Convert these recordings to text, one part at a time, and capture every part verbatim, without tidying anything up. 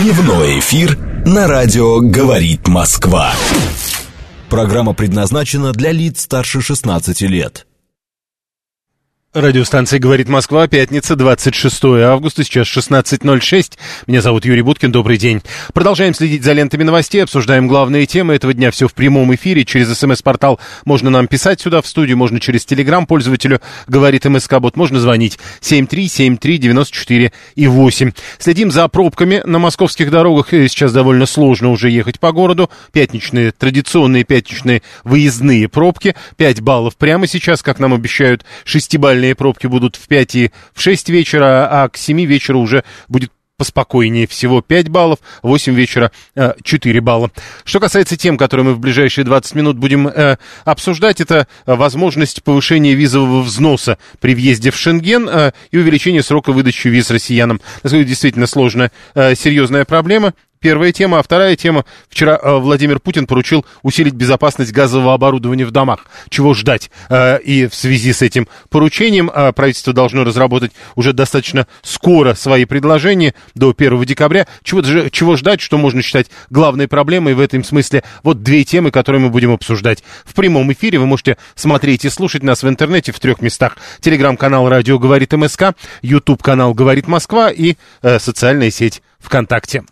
Дневной эфир на радио «Говорит Москва». Программа предназначена для лиц старше шестнадцати лет. Радиостанция «Говорит Москва», пятница, двадцать шестое августа, сейчас шестнадцать ноль шесть. Меня зовут Юрий Буткин, добрый день. Продолжаем следить за лентами новостей, обсуждаем главные темы этого дня. Все в прямом эфире, через смс-портал можно нам писать сюда в студию, можно через телеграм пользователю «Говорит МСК-бот», можно звонить семь три семь три девяносто четыре и восемь. Следим за пробками на московских дорогах, сейчас довольно сложно уже ехать по городу. Пятничные, традиционные пятничные выездные пробки, пять баллов прямо сейчас, как нам обещают, шестибалльные пробки будут в пять и в шесть вечера, а к семи вечера уже будет поспокойнее, всего пять баллов, в восемь вечера э, четыре балла. Что касается тем, которые мы в ближайшие двадцать минут будем э, обсуждать, это возможность повышения визового взноса при въезде в Шенген э, и увеличение срока выдачи виз россиянам. Это действительно сложная, э, серьезная проблема. Первая тема, а вторая тема. Вчера э, Владимир Путин поручил усилить безопасность газового оборудования в домах. Чего ждать? Э, и в связи с этим поручением э, правительство должно разработать уже достаточно скоро свои предложения до первого декабря. Чего, чего ждать, что можно считать главной проблемой в этом смысле? Вот две темы, которые мы будем обсуждать в прямом эфире. Вы можете смотреть и слушать нас в интернете в трех местах. Телеграм-канал «Радио говорит МСК», YouTube-канал «Говорит Москва» и э, социальная сеть ВКонтакте.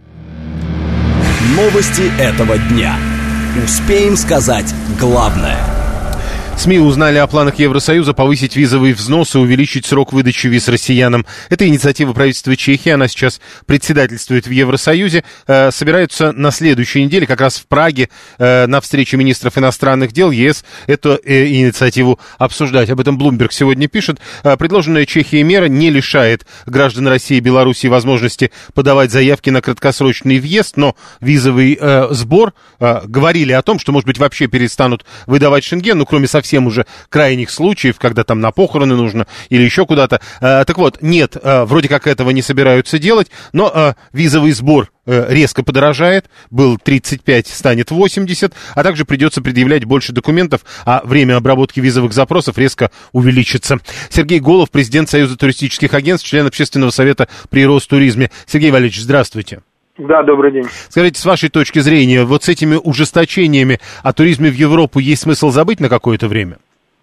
Новости этого дня. Успеем сказать главное. СМИ узнали о планах Евросоюза повысить визовый взнос и увеличить срок выдачи виз россиянам. Это инициатива правительства Чехии, она сейчас председательствует в Евросоюзе. Э, собираются на следующей неделе, как раз в Праге, э, на встрече министров иностранных дел ЕС, эту э, инициативу обсуждать. Об этом Bloomberg сегодня пишет. Э, предложенная Чехией мера не лишает граждан России и Белоруссии возможности подавать заявки на краткосрочный въезд, но визовый э, сбор, э, говорили о том, что, может быть, вообще перестанут выдавать Шенген, ну, кроме совсем совсем уже крайних случаев, когда там на похороны нужно или еще куда-то. А, так вот, нет, а, вроде как этого не собираются делать, но а, визовый сбор а, резко подорожает, был тридцать пять, станет восемьдесят, а также придется предъявлять больше документов, а время обработки визовых запросов резко увеличится. Сергей Голов, президент Союза туристических агентств, член Общественного совета при Ростуризме. Сергей Валерьевич, здравствуйте. Да, добрый день. Скажите, с вашей точки зрения, вот с этими ужесточениями о туризме в Европу есть смысл забыть на какое-то время?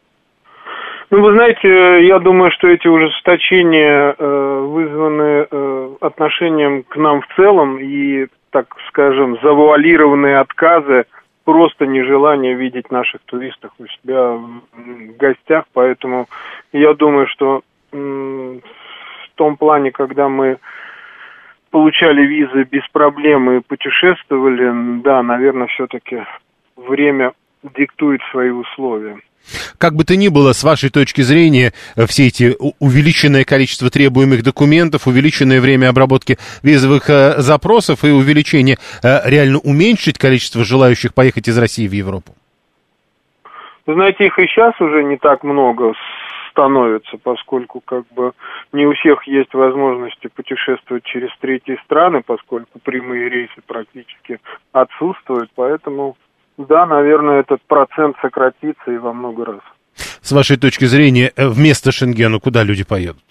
Ну, вы знаете, я думаю, что эти ужесточения э, вызваны э, отношением к нам в целом и, так скажем, завуалированные отказы, просто нежелание видеть наших туристов у себя в гостях. Поэтому я думаю, что э, в том плане, когда мы получали визы без проблем и путешествовали, да, наверное, все-таки время диктует свои условия. Как бы то ни было, с вашей точки зрения, все эти увеличенное количество требуемых документов, увеличенное время обработки визовых э, запросов и увеличение э, реально уменьшить количество желающих поехать из России в Европу? Вы знаете, их и сейчас уже не так много становится, поскольку как бы не у всех есть возможности путешествовать через третьи страны, поскольку прямые рейсы практически отсутствуют, поэтому, да, наверное, этот процент сократится и во много раз. С вашей точки зрения, вместо Шенгена куда люди поедут?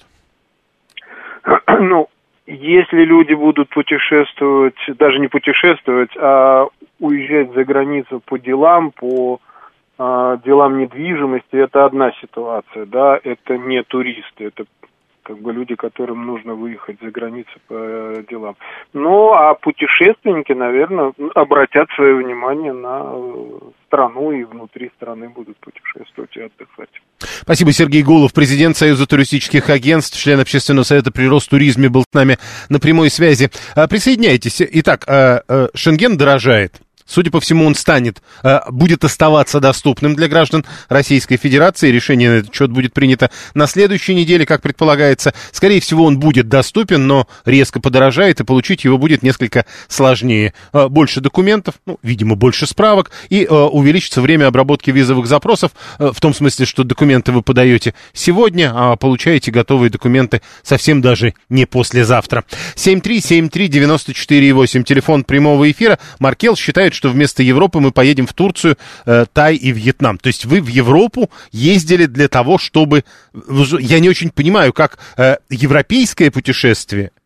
Ну, если люди будут путешествовать, даже не путешествовать, а уезжать за границу по делам, по делам недвижимости, это одна ситуация, да, это не туристы, это как бы люди, которым нужно выехать за границу по делам. Ну, а путешественники, наверное, обратят свое внимание на страну и внутри страны будут путешествовать и отдыхать. Спасибо. Сергей Голов, президент Союза туристических агентств, член Общественного совета при Ростуризме, был с нами на прямой связи. Присоединяйтесь. Итак, Шенген дорожает. Судя по всему, он станет, будет оставаться доступным для граждан Российской Федерации. Решение на этот счет будет принято на следующей неделе, как предполагается. Скорее всего, он будет доступен, но резко подорожает, и получить его будет несколько сложнее. Больше документов, ну, видимо, больше справок, и увеличится время обработки визовых запросов, в том смысле, что документы вы подаете сегодня, а получаете готовые документы совсем даже не послезавтра. семь три семь три девяносто четыре восемь, телефон прямого эфира. Маркел считает, что вместо Европы мы поедем в Турцию, э, Тай и Вьетнам. То есть вы в Европу ездили для того, чтобы... Я не очень понимаю, как э, европейское путешествие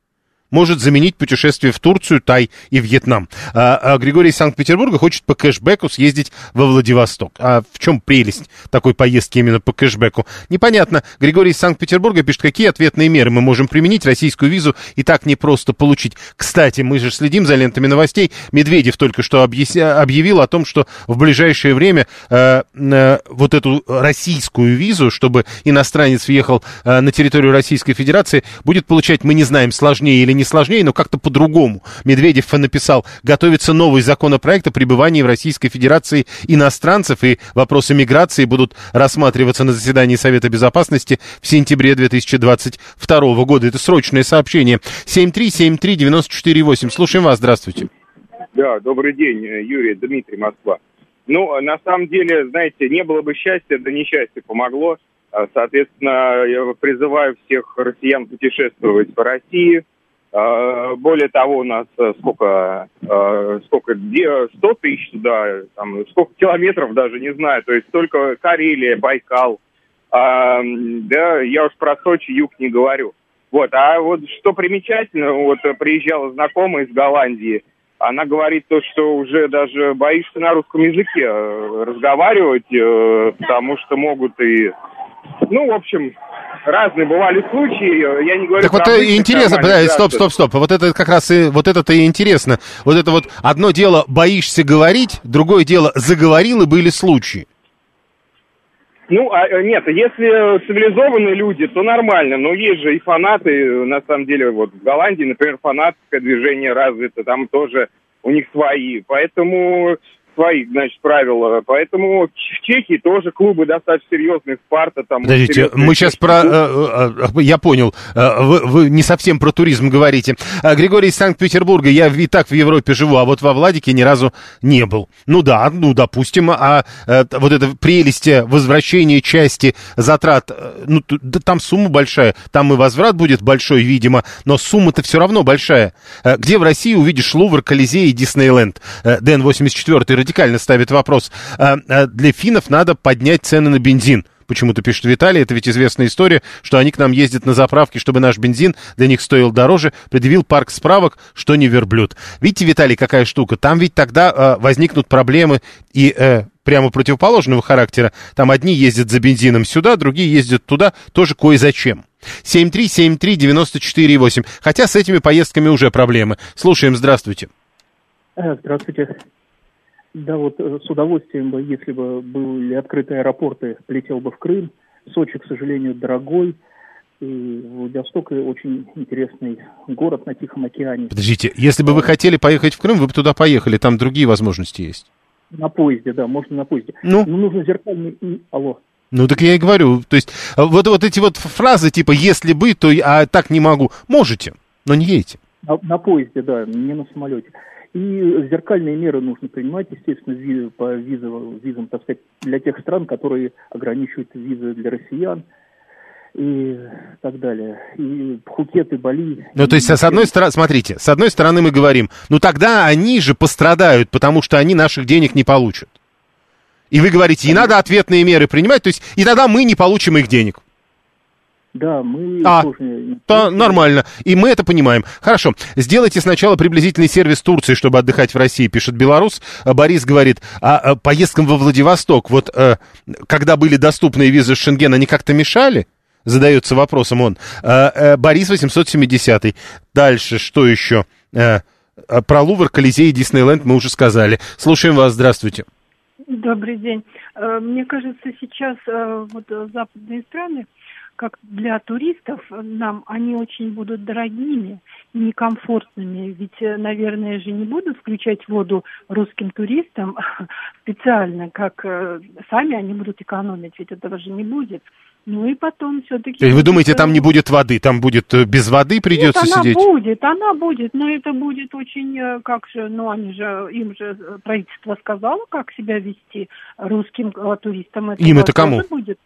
может заменить путешествие в Турцию, Тай и Вьетнам. А, а Григорий из Санкт-Петербурга хочет по кэшбэку съездить во Владивосток. А в чем прелесть такой поездки именно по кэшбэку? Непонятно. Григорий из Санкт-Петербурга пишет, какие ответные меры мы можем применить. Российскую визу и так непросто получить. Кстати, мы же следим за лентами новостей. Медведев только что объясня... объявил о том, что в ближайшее время э, э, вот эту российскую визу, чтобы иностранец въехал э, на территорию Российской Федерации, будет получать, мы не знаем, сложнее или не сложнее, но как-то по-другому. Медведев написал, готовится новый законопроект о пребывании в Российской Федерации иностранцев, и вопросы миграции будут рассматриваться на заседании Совета Безопасности в сентябре две тысячи двадцать второго года. Это срочное сообщение. семь три семь три девять четыре восемь. Слушаем вас, здравствуйте. Да, добрый день, Юрий, Дмитрий, Москва. Ну, на самом деле, знаете, не было бы счастья, да несчастье помогло. Соответственно, я призываю всех россиян путешествовать по России. Более того, у нас сколько, сколько, сто тысяч туда, там, сколько километров даже, не знаю, то есть только Карелия, Байкал, да, я уж про Сочи, юг не говорю. Вот, а вот что примечательно, вот приезжала знакомая из Голландии, она говорит то, что уже даже боишься на русском языке разговаривать, потому что могут и, ну, в общем... Разные бывали случаи, я не говорю... Так вот интересно, подожди, стоп, стоп, стоп, вот это как раз и, вот это-то и интересно. Вот это вот одно дело боишься говорить, другое дело заговорил и были случаи. Ну, а, нет, если цивилизованные люди, то нормально, но есть же и фанаты, на самом деле, вот в Голландии, например, фанатское движение развито, там тоже у них свои, поэтому... свои, значит, правила. Поэтому в Чехии тоже клубы достаточно серьезные, Спарта там... Подождите, мы сейчас про... Э, э, я понял, э, вы, вы не совсем про туризм говорите. Григорий из Санкт-Петербурга, я и так в Европе живу, а вот во Владике ни разу не был. Ну да, ну допустим, а э, вот эта прелесть возвращения части затрат, э, ну да, там сумма большая, там и возврат будет большой, видимо, но сумма-то все равно большая. Э, где в России увидишь Лувр, Колизей и Диснейленд? Э, Дэн восемьдесят четыре радикально ставит вопрос. А, а для финнов надо поднять цены на бензин. Почему-то пишет Виталий, это ведь известная история, что они к нам ездят на заправки, чтобы наш бензин для них стоил дороже. Предъявил парк справок, что не верблюд. Видите, Виталий, какая штука? Там ведь тогда э, возникнут проблемы и э, прямо противоположного характера. Там одни ездят за бензином сюда, другие ездят туда, тоже кое-зачем. семь три семь три девять четыре восемь. Хотя с этими поездками уже проблемы. Слушаем, здравствуйте. Здравствуйте. Да, вот с удовольствием бы, если бы были открыты аэропорты, летел бы в Крым. Сочи, к сожалению, дорогой. И Владивосток очень интересный город на Тихом океане. Подождите, если бы вы хотели поехать в Крым, вы бы туда поехали, там другие возможности есть. На поезде, да, можно на поезде. Ну? Но нужно зеркальный... Алло. Ну, так я и говорю. То есть, вот, вот эти вот фразы, типа, если бы, то а так не могу. Можете, но не едете. На, на поезде, да, не на самолете. И зеркальные меры нужно принимать, естественно, визы, по визовым, визам, так сказать, для тех стран, которые ограничивают визы для россиян и так далее. И Пхукет, и Бали. Ну, то есть, с одной стороны, смотрите, с одной стороны мы говорим, ну, тогда они же пострадают, потому что они наших денег не получат. И вы говорите, и надо ответные меры принимать, то есть, и тогда мы не получим их денег. Да, мы а, тоже... Да, нормально. И мы это понимаем. Хорошо. Сделайте сначала приблизительный сервис Турции, чтобы отдыхать в России, пишет белорус. Борис говорит, а, а поездкам во Владивосток, вот а, когда были доступны визы с Шенген, они как-то мешали? Задается вопросом он. А, а, Борис восемьсот семидесятый. Дальше, что еще? А, а, про Лувр, Колизей и Диснейленд мы уже сказали. Слушаем вас, здравствуйте. Добрый день. Мне кажется, сейчас вот западные страны, как для туристов, нам они очень будут дорогими и некомфортными. Ведь, наверное, же не будут включать воду русским туристам специально, как сами они будут экономить, ведь этого же не будет. Ну и потом все-таки... Вы думаете, там не будет воды, там будет без воды придется Нет, она сидеть? Она будет, она будет, но это будет очень, как же, ну они же, им же правительство сказало, как себя вести русским туристам. Это им это кому? Будет.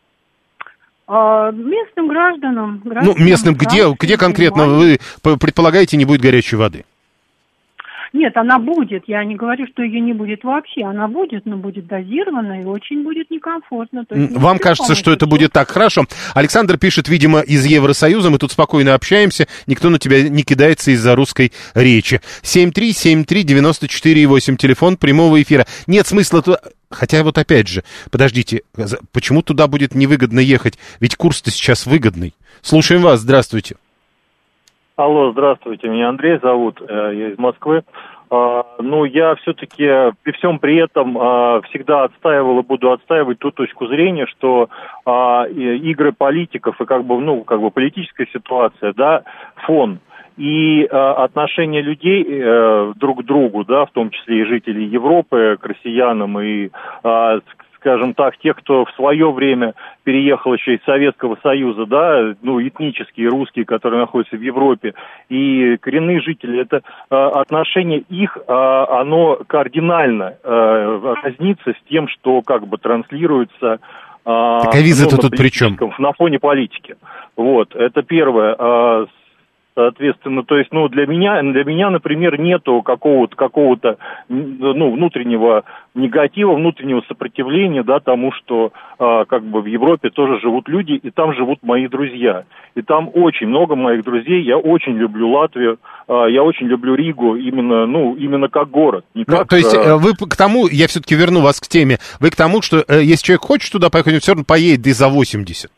А, местным гражданам. гражданам ну, местным где, где конкретно вы предполагаете не будет горячей воды? Нет, она будет. Я не говорю, что ее не будет вообще. Она будет, но будет дозирована и очень будет некомфортно. То есть Вам кажется, что это будет так? Хорошо. Александр пишет, видимо, из Евросоюза. Мы тут спокойно общаемся. Никто на тебя не кидается из-за русской речи. семь три семь три девяносто четыре восемь. Телефон прямого эфира. Нет смысла туда... Хотя вот опять же, подождите, почему туда будет невыгодно ехать? Ведь курс-то сейчас выгодный. Слушаем вас. Здравствуйте. Алло, здравствуйте, меня Андрей зовут, я из Москвы. Ну, я все-таки при всем при этом всегда отстаивал и буду отстаивать ту точку зрения, что игры политиков и как бы, ну, как бы политическая ситуация, да, фон. И э, отношение людей э, друг к другу, да, в том числе и жителей Европы к россиянам, и, э, скажем так, тех, кто в свое время переехал еще из Советского Союза, да, ну, этнические русские, которые находятся в Европе, и коренные жители, это э, отношение их, э, оно кардинально э, разнится с тем, что как бы транслируется. Так а виза-то тут при чем? На фоне политики. Вот, это первое. Э, Соответственно, то есть, ну, для меня, для меня, например, нету какого-то, какого-то, ну, внутреннего негатива, внутреннего сопротивления, да, тому, что, а, как бы в Европе тоже живут люди, и там живут мои друзья. И там очень много моих друзей, я очень люблю Латвию, а, я очень люблю Ригу, именно, ну, именно как город. Не ну, как, то есть, а... вы к тому, я все-таки верну вас к теме, вы к тому, что если человек хочет туда поехать, он все равно поедет и за восемьдесят.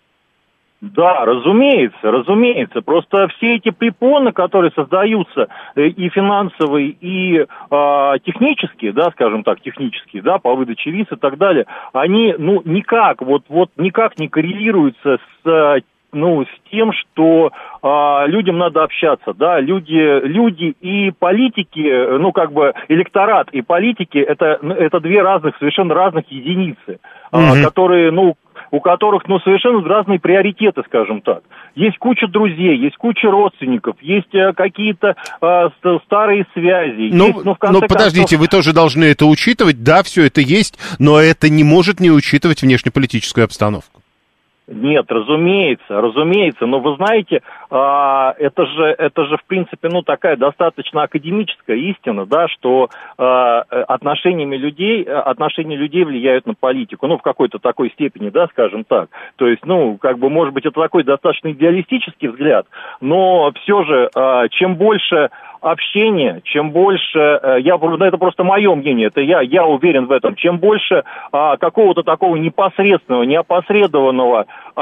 Да, разумеется, разумеется. Просто все эти препоны, которые создаются и финансовые, и э, технические, да, скажем так, технические, да, по выдаче виз и так далее, они, ну, никак, вот, вот никак не коррелируются с, ну, с тем, что э, людям надо общаться, да, люди, люди и политики, ну, как бы электорат и политики, это, это две разных, совершенно разных единицы, mm-hmm. э, которые, ну, у которых, ну, совершенно разные приоритеты, скажем так. Есть куча друзей, есть куча родственников, есть э, какие-то э, старые связи. Ну, есть, ну, в конце но подождите, концов... вы тоже должны это учитывать, да, все это есть, но это не может не учитывать внешнеполитическую обстановку. Нет, разумеется, разумеется, но вы знаете, а, это же, это же, в принципе, ну, такая достаточно академическая истина, да, что а, отношениями людей, отношения людей влияют на политику, ну, в какой-то такой степени, да, скажем так. То есть, ну, как бы, может быть, это такой достаточно идеалистический взгляд, но все же, а, чем больше общения, чем больше, я, это просто мое мнение, это я, я уверен в этом, чем больше а, какого-то такого непосредственного, неопосредованного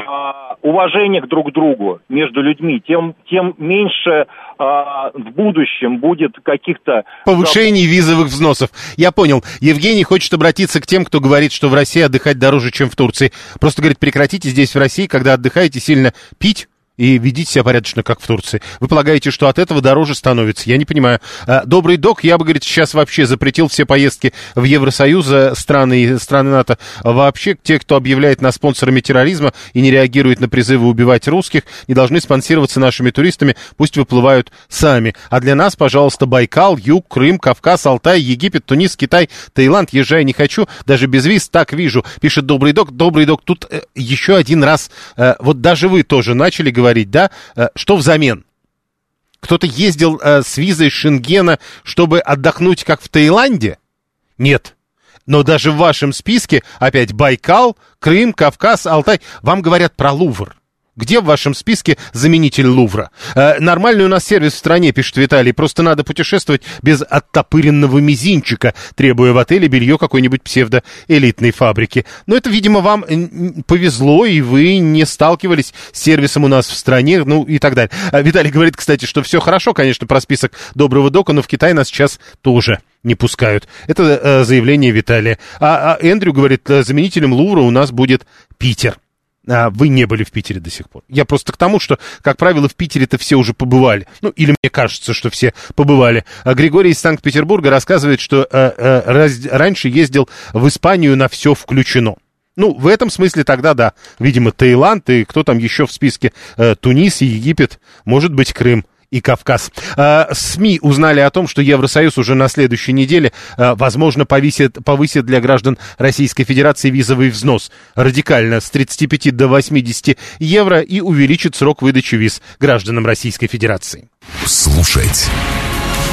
а, уважения к друг другу между людьми, тем, тем меньше а, в будущем будет каких-то... Повышений визовых взносов. Я понял. Евгений хочет обратиться к тем, кто говорит, что в России отдыхать дороже, чем в Турции. Просто говорит, прекратите здесь в России, когда отдыхаете, сильно пить и ведите себя порядочно, как в Турции. Вы полагаете, что от этого дороже становится? Я не понимаю. Добрый док, я бы, говорит, сейчас вообще запретил все поездки в Евросоюз, страны и страны НАТО. Вообще, те, кто объявляет нас спонсорами терроризма и не реагирует на призывы убивать русских, не должны спонсироваться нашими туристами, пусть выплывают сами. А для нас, пожалуйста, Байкал, Юг, Крым, Кавказ, Алтай, Египет, Тунис, Китай, Таиланд. Езжай не хочу, даже без виз, так вижу. Пишет Добрый док. Добрый док, тут э, еще один раз, э, вот даже вы тоже начали говорить, говорить, да, что взамен? Кто-то ездил э, с визой Шенгена, чтобы отдохнуть, как в Таиланде? Нет. Но даже в вашем списке опять Байкал, Крым, Кавказ, Алтай. Вам говорят про Лувр. Где в вашем списке заменитель Лувра? Э, нормальный у нас сервис в стране, пишет Виталий. Просто надо путешествовать без оттопыренного мизинчика, требуя в отеле белье какой-нибудь псевдоэлитной фабрики. Но это, видимо, вам повезло, и вы не сталкивались с сервисом у нас в стране, ну и так далее. А Виталий говорит, кстати, что все хорошо, конечно, про список Доброго дока, но в Китай нас сейчас тоже не пускают. Это э, заявление Виталия. А, а Эндрю говорит, заменителем Лувра у нас будет Питер. А вы не были в Питере до сих пор. Я просто к тому, что, как правило, в Питере-то все уже побывали. Ну, или мне кажется, что все побывали. А Григорий из Санкт-Петербурга рассказывает, что э, э, раз, раньше ездил в Испанию на все включено. Ну, в этом смысле тогда да. Видимо, Таиланд и кто там еще в списке? Э, Тунис и Египет, может быть, Крым и Кавказ. А, СМИ узнали о том, что Евросоюз уже на следующей неделе, а, возможно, повысит, повысит для граждан Российской Федерации визовый взнос радикально с тридцати пяти до восьмидесяти евро и увеличит срок выдачи виз гражданам Российской Федерации. Слушать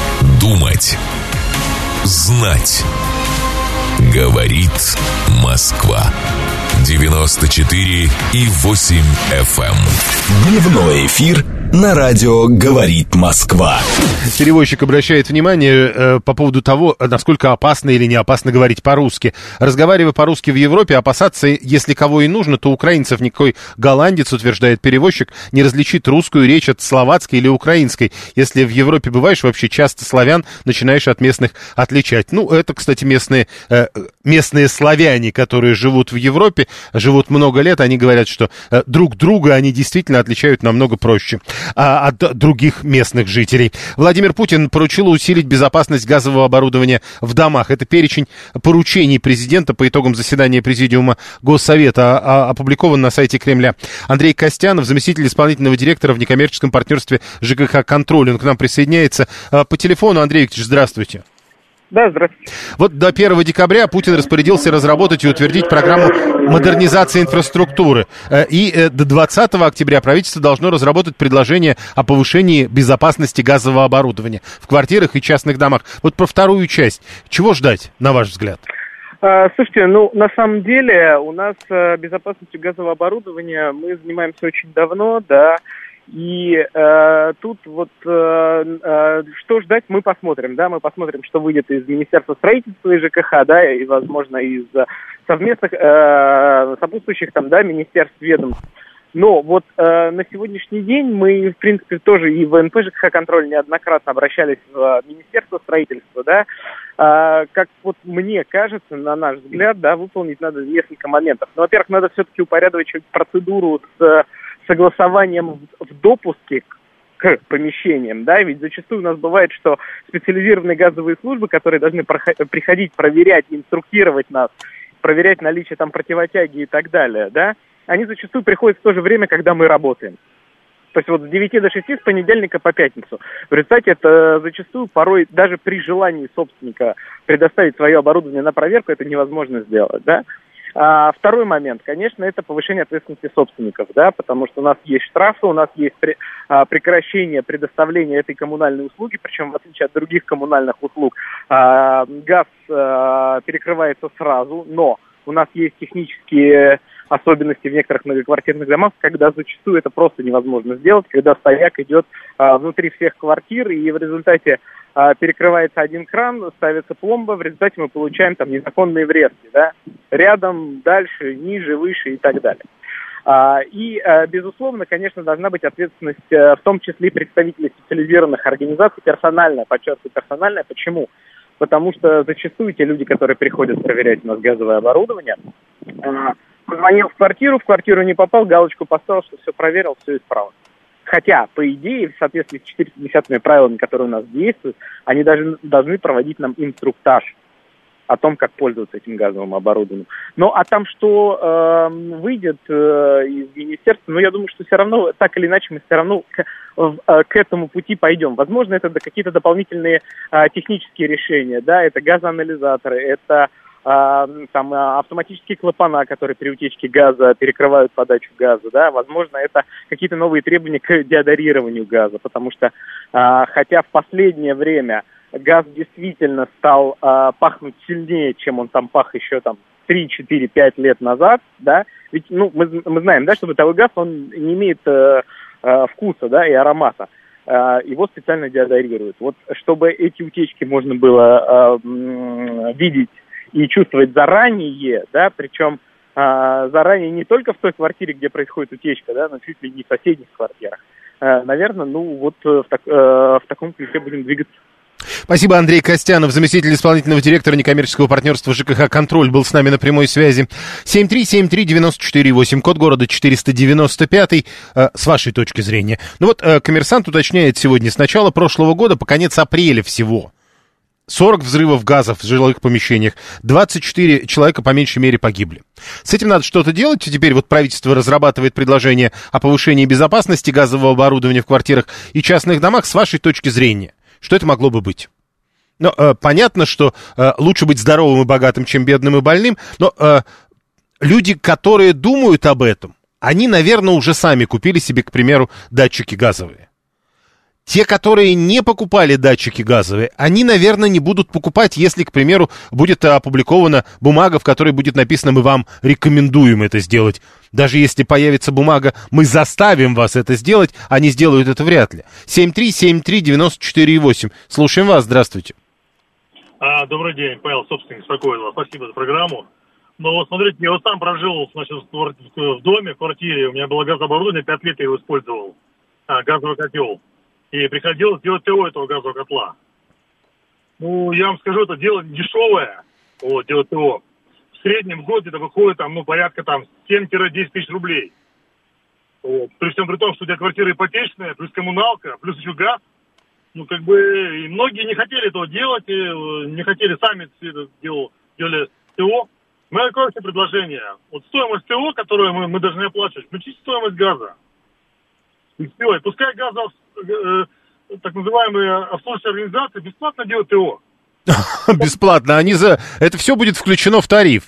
Думать, знать. Говорит Москва. девяносто четыре и восемь эф эм. Дневной эфир на радио «Говорит Москва». Переводчик обращает внимание э, по поводу того, насколько опасно или не опасно говорить по-русски. Разговаривая по-русски в Европе, опасаться, если кого и нужно, то украинцев. Никакой голландец, утверждает переводчик, не различит русскую речь от словацкой или украинской. Если в Европе бываешь, вообще часто славян начинаешь от местных отличать. Ну, это, кстати, местные, э, местные славяне, которые живут в Европе, живут много лет, они говорят, что э, друг друга они действительно отличают намного проще а, от других местных жителей. Владимир Путин поручил усилить безопасность газового оборудования в домах. Это перечень поручений президента по итогам заседания Президиума Госсовета, а, опубликован на сайте Кремля. Андрей Костянов, заместитель исполнительного директора в некоммерческом партнерстве ЖКХ «Контроль», он к нам присоединяется а, по телефону. Андрей Викторович, здравствуйте. Да, здравствуйте. Вот до первого декабря Путин распорядился разработать и утвердить программу модернизации инфраструктуры. И до двадцатого октября правительство должно разработать предложение о повышении безопасности газового оборудования в квартирах и частных домах. Вот про вторую часть. Чего ждать, на ваш взгляд? Слушайте, ну, на самом деле у нас безопасностью газового оборудования мы занимаемся очень давно, да. И э, тут вот э, э, что ждать, мы посмотрим, да, мы посмотрим, что выйдет из Министерства строительства и ЖКХ, да, и, возможно, из совместных э, сопутствующих там, да, министерств, ведомств. Но вот э, на сегодняшний день мы, в принципе, тоже и в эн пэ ЖКХ «Контроль» неоднократно обращались в Министерство строительства, да, э, как вот мне кажется, на наш взгляд, да, выполнить надо несколько моментов. Ну, во-первых, надо все-таки упорядочивать процедуру с согласованием в допуске к помещениям, да, ведь зачастую у нас бывает, что специализированные газовые службы, которые должны приходить, проверять, инструктировать нас, проверять наличие там противотяги и так далее, да, они зачастую приходят в то же время, когда мы работаем. То есть вот с девяти до шести, с понедельника по пятницу. В результате это зачастую порой даже при желании собственника предоставить свое оборудование на проверку это невозможно сделать, да. А второй момент, конечно, это повышение ответственности собственников, да, потому что у нас есть штрафы, у нас есть при, а, прекращение предоставления этой коммунальной услуги, причем в отличие от других коммунальных услуг а, газ а, перекрывается сразу, но у нас есть технические особенности в некоторых многоквартирных домах, когда зачастую это просто невозможно сделать, когда стояк идет а, внутри всех квартир, и в результате а, перекрывается один кран, ставится пломба, в результате мы получаем там незаконные врезки, да, рядом, дальше, ниже, выше и так далее. А, и, а, безусловно, конечно, должна быть ответственность, а, в том числе представителей специализированных организаций, персональная, подчеркиваю, персональная. Почему? Потому что зачастую те люди, которые приходят проверять у нас газовое оборудование, а, позвонил в квартиру, в квартиру не попал, галочку поставил, что все проверил, все исправно. Хотя, по идее, в соответствии с четыреста десятыми правилами, которые у нас действуют, они даже должны проводить нам инструктаж о том, как пользоваться этим газовым оборудованием. Ну, а там что э, выйдет э, из министерства, ну, я думаю, что все равно, так или иначе, мы все равно к, э, к этому пути пойдем. Возможно, это какие-то дополнительные э, технические решения, да, это газоанализаторы, это там автоматические клапана, которые при утечке газа перекрывают подачу газа, да, возможно, это какие-то новые требования к деодорированию газа, потому что, хотя в последнее время газ действительно стал пахнуть сильнее, чем он там пах еще там три, четыре, пять лет назад, да, ведь, ну, мы, мы знаем, да, что бытовой газ, он не имеет вкуса, да, и аромата. Его специально деодорируют. Вот чтобы эти утечки можно было видеть и чувствовать заранее, да, причем а, заранее не только в той квартире, где происходит утечка, да, но чуть ли не в соседних квартирах. А, наверное, ну вот в, так, а, в таком ключе будем двигаться. Спасибо, Андрей Костянов, заместитель исполнительного директора некоммерческого партнерства ЖКХ «Контроль», был с нами на прямой связи. семь три семь три девять четыре восемь, код города четыреста девяносто пять, э, с вашей точки зрения. Ну вот, э, «Коммерсант» уточняет сегодня, с начала прошлого года по конец апреля всего сорок взрывов газов в жилых помещениях, двадцать четыре человека по меньшей мере погибли. С этим надо что-то делать. Теперь вот правительство разрабатывает предложение о повышении безопасности газового оборудования в квартирах и частных домах. С вашей точки зрения, что это могло бы быть? Ну, э, понятно, что э, лучше быть здоровым и богатым, чем бедным и больным, но э, люди, которые думают об этом, они, наверное, уже сами купили себе, к примеру, датчики газовые. Те, которые не покупали датчики газовые, они, наверное, не будут покупать, если, к примеру, будет опубликована бумага, в которой будет написано «Мы вам рекомендуем это сделать». Даже если появится бумага «Мы заставим вас это сделать», они сделают это вряд ли. семь три семь три девять четыре восемь. Слушаем вас, здравствуйте. А, добрый день, Павел, собственно, беспокоит вас. Спасибо за программу. Ну вот, смотрите, я вот сам прожил, значит, в доме, в квартире, у меня было газооборудование, пять лет я его использовал, а, газовый котел. И приходилось делать ТО этого газового котла. Ну, я вам скажу, это дело дешевое, вот, делать ТО. В среднем в год это выходит, там, ну, порядка, там, семь-десять тысяч рублей. Вот. При всем при том, что у тебя квартира ипотечная, плюс коммуналка, плюс еще газ. Ну, как бы, и многие не хотели этого делать, и не хотели сами это делать, делали ТО. Мое короче предложение. Вот стоимость ТО, которую мы, мы должны оплачивать, включить стоимость газа. И все. И пускай газов, э, так называемые обслуживающие организации бесплатно делают ТО. Бесплатно. Они за... Это все будет включено в тариф.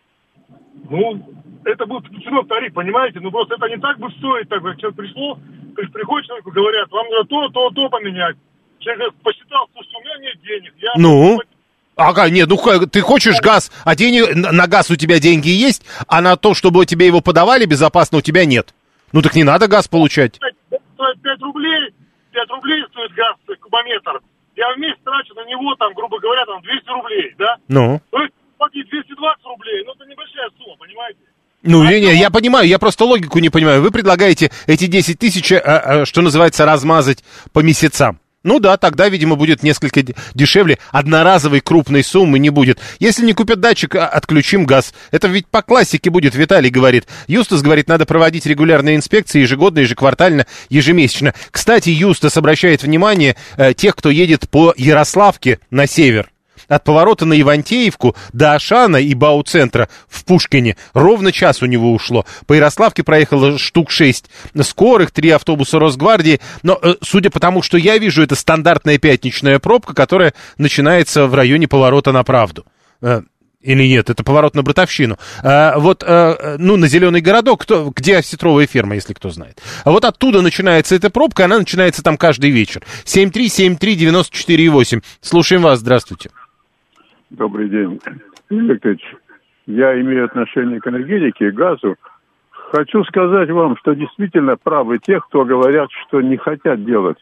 Ну, это будет включено в тариф, понимаете? Ну, просто это не так будет стоить, так как человек пришло, то есть приходит человеку, говорят, вам надо то, то, то поменять. Человек посчитал, слушай, у меня нет денег. Я ну? Ага, нет, ну ты хочешь газ, а денег, на газ у тебя деньги есть, а на то, чтобы тебе его подавали безопасно, у тебя нет. Ну так не надо газ получать. Стоит пять рублей, пять рублей стоит газ, кубометр. Я в месяц трачу на него, там, грубо говоря, там двести рублей, да? Ну? То есть платить двести двадцать рублей, ну это небольшая сумма, понимаете? Ну, а не, не, я понимаю, я просто логику не понимаю. Вы предлагаете эти десять тысяч, а, а, что называется, размазать по месяцам. Ну да, тогда, видимо, будет несколько дешевле. Одноразовой крупной суммы не будет. Если не купят датчик, отключим газ. Это ведь по классике будет, Виталий говорит. Юстас говорит, надо проводить регулярные инспекции ежегодно, ежеквартально, ежемесячно. Кстати, Юстас обращает внимание э, тех, кто едет по Ярославке на север. От поворота на Ивантеевку до Ашана и Бау-центра в Пушкине ровно час у него ушло. По Ярославке проехало штук шесть скорых, три автобуса Росгвардии. Но, э, судя по тому, что я вижу, это стандартная пятничная пробка, которая начинается в районе поворота на Правду. Э, или нет, это поворот на Братовщину. А, вот, а, ну, на Зеленый городок, кто, где осетровая ферма, если кто знает. А вот оттуда начинается эта пробка, она начинается там каждый вечер. семь три семь три девять четыре восемь. Слушаем вас, здравствуйте. Добрый день. Юрий Викторович, я имею отношение к энергетике и газу. Хочу сказать вам, что действительно правы те, кто говорят, что не хотят делать.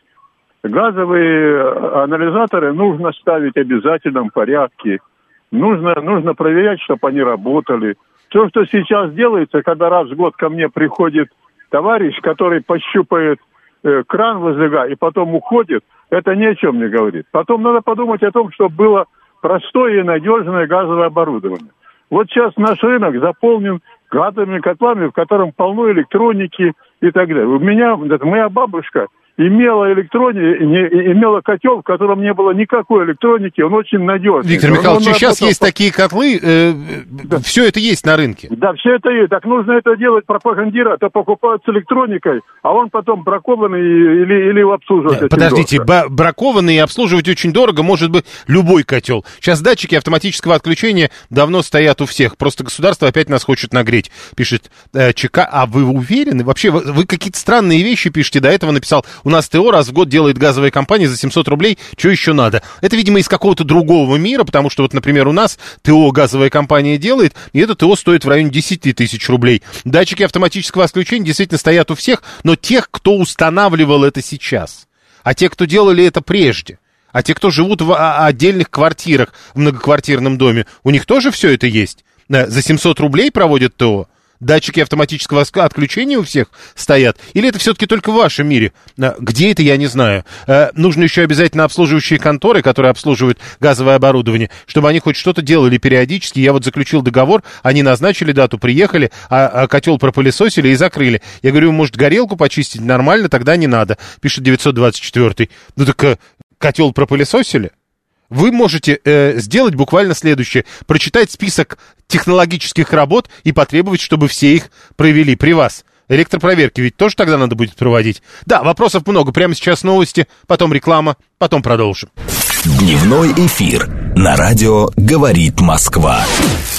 Газовые анализаторы нужно ставить в обязательном порядке. Нужно, нужно проверять, чтобы они работали. То, что сейчас делается, когда раз в год ко мне приходит товарищ, который пощупает э, кран возле и потом уходит, это ни о чем не говорит. Потом надо подумать о том, чтобы было простое и надежное газовое оборудование. Вот сейчас наш рынок заполнен газовыми котлами, в котором полно электроники и так далее. У меня, это моя бабушка имела электрони, не, имела котел, в котором не было никакой электроники, он очень надежный. Виктор Михайлович, он сейчас есть такие котлы, э, да. Все это есть на рынке. Да, все это есть. Так нужно это делать, пропагандировать, а покупают с электроникой, а он потом бракованный или, или обслуживать. Да, подождите, б- бракованный и обслуживать очень дорого может быть любой котел. Сейчас датчики автоматического отключения давно стоят у всех, просто государство опять нас хочет нагреть, пишет э, ЧК. А вы уверены? Вообще, вы, вы какие-то странные вещи пишете, до этого написал... У нас ТО раз в год делает газовая компания за семьсот рублей. Что еще надо? Это, видимо, из какого-то другого мира, потому что, вот, например, у нас ТО газовая компания делает, и это ТО стоит в районе десять тысяч рублей. Датчики автоматического отключения действительно стоят у всех, но тех, кто устанавливал это сейчас. А те, кто делали это прежде. А те, кто живут в отдельных квартирах в многоквартирном доме, у них тоже все это есть. За семьсот рублей проводят ТО. Датчики автоматического отключения у всех стоят? Или это все-таки только в вашем мире? Где это, я не знаю. Нужно еще обязательно обслуживающие конторы, которые обслуживают газовое оборудование, чтобы они хоть что-то делали периодически. Я вот заключил договор, они назначили дату, приехали, а котел пропылесосили и закрыли. Я говорю, может, горелку почистить нормально, тогда не надо, пишет девятьсот двадцать четыре. Ну так котел пропылесосили? Вы можете э, сделать буквально следующее. Прочитать список технологических работ и потребовать, чтобы все их провели при вас. Электропроверки ведь тоже тогда надо будет проводить. Да, вопросов много. Прямо сейчас новости, потом реклама, потом продолжим. Дневной эфир на радио «Говорит Москва».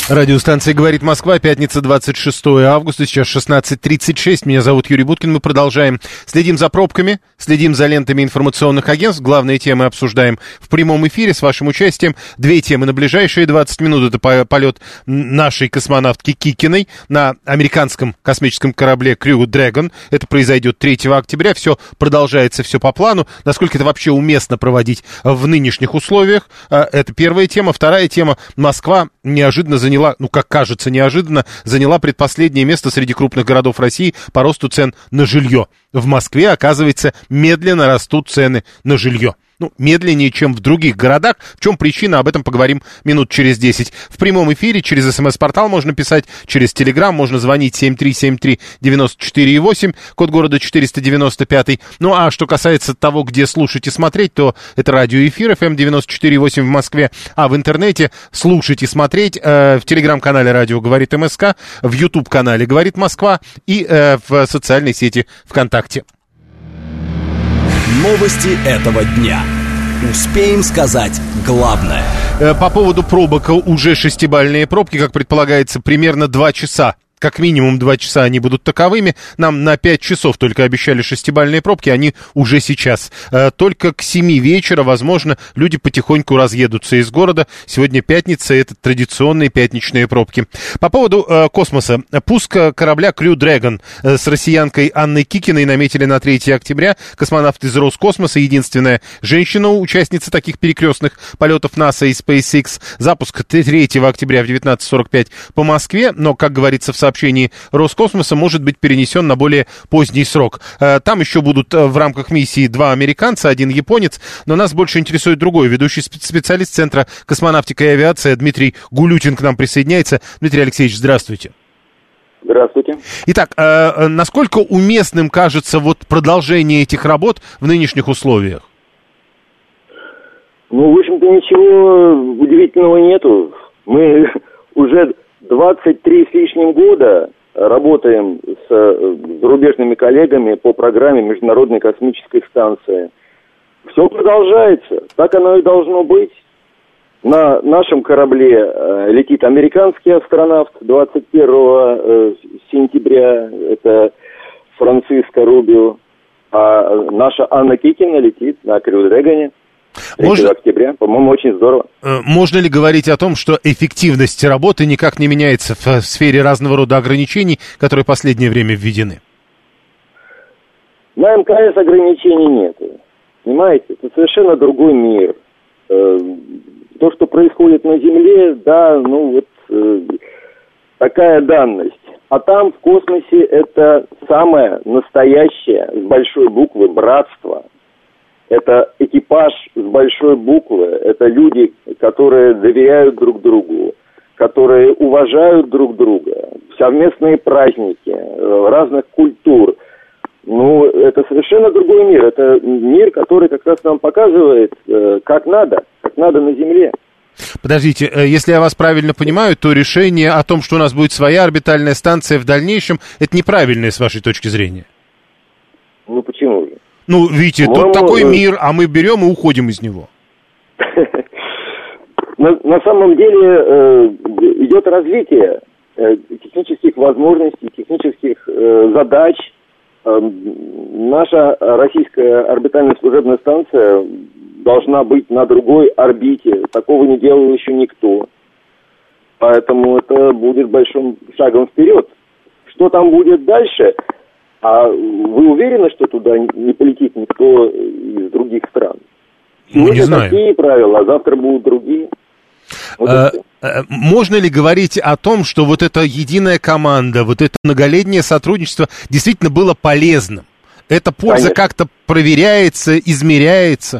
Радиостанция «Говорит Москва», пятница, двадцать шестое августа, сейчас шестнадцать тридцать шесть. Меня зовут Юрий Буткин, мы продолжаем. Следим за пробками, следим за лентами информационных агентств. Главные темы обсуждаем в прямом эфире с вашим участием. Две темы на ближайшие двадцать минут. Это полет нашей космонавтки Кикиной на американском космическом корабле Crew Dragon. Это произойдет третьего октября. Все продолжается, все по плану. Насколько это вообще уместно проводить в нынешних условиях? Это первая тема. Вторая тема. Москва неожиданно заняла заняла, ну, как кажется, неожиданно, заняла предпоследнее место среди крупных городов России по росту цен на жилье. В Москве, оказывается, медленно растут цены на жилье. Ну, медленнее, чем в других городах. В чем причина, об этом поговорим минут через десять. В прямом эфире через СМС-портал можно писать, через Телеграм можно звонить семь три семь три девять четыре восемь, код города четыреста девяносто пять. Ну, а что касается того, где слушать и смотреть, то это радиоэфир эф эм девяносто четыре восемь в Москве, а в интернете слушать и смотреть э, в Телеграм-канале «Радио говорит МСК», в YouTube-канале «Говорит Москва» и э, в социальной сети ВКонтакте. Новости этого дня. Успеем сказать главное. По поводу пробок уже шестибалльные пробки, как предполагается, примерно два часа. Как минимум два часа они будут таковыми. Нам на пять часов только обещали шестибалльные пробки, они уже сейчас. Только к семи вечера, возможно, люди потихоньку разъедутся из города. Сегодня пятница, это традиционные пятничные пробки. По поводу э, космоса. Пуск корабля Crew Dragon э, с россиянкой Анной Кикиной наметили на третьего октября. Космонавт из Роскосмоса, единственная женщина, участница таких перекрестных полетов НАСА и SpaceX. Запуск третьего октября в девятнадцать сорок пять по Москве, но, как говорится в сообщении Роскосмоса, может быть перенесен на более поздний срок. Там еще будут в рамках миссии два американца, один японец, но нас больше интересует другой. Ведущий специалист Центра космонавтика и авиации Дмитрий Гулютин к нам присоединяется. Дмитрий Алексеевич, здравствуйте. Здравствуйте. Итак, э, насколько уместным кажется вот продолжение этих работ в нынешних условиях? Ну, в общем-то, ничего удивительного нету. Мы уже двадцать три с лишним года работаем с зарубежными коллегами по программе Международной космической станции. Все продолжается. Так оно и должно быть. На нашем корабле э, летит американский астронавт двадцать первого э, сентября. Это Франциско Рубио. А наша Анна Кикина летит на Crew Dragon. третьего октября, по-моему, очень здорово. Можно ли говорить о том, что эффективность работы никак не меняется в сфере разного рода ограничений, которые в последнее время введены? На эм ка эс ограничений нет. Понимаете, это совершенно другой мир. То, что происходит на Земле, да, ну вот такая данность. А там, в космосе, это самое настоящее, с большой буквы, братство. Это экипаж с большой буквы, это люди, которые доверяют друг другу, которые уважают друг друга, совместные праздники разных культур. Ну, это совершенно другой мир. Это мир, который как раз нам показывает, как надо, как надо на Земле. Подождите, если я вас правильно понимаю, то решение о том, что у нас будет своя орбитальная станция в дальнейшем, это неправильное с вашей точки зрения? Ну, почему же? Ну, видите, тут такой мир, а мы берем и уходим из него. На, на самом деле э, идет развитие э, технических возможностей, технических э, задач. Э, наша российская орбитальная служебная станция должна быть на другой орбите. Такого не делал еще никто. Поэтому это будет большим шагом вперед. Что там будет дальше? А вы уверены, что туда не полетит никто из других стран? Ну, не знаю. Такие правила, а завтра будут другие. Вот а, можно ли говорить о том, что вот эта единая команда, вот это многолетнее сотрудничество действительно было полезным? Эта польза Конечно. Как-то проверяется, измеряется?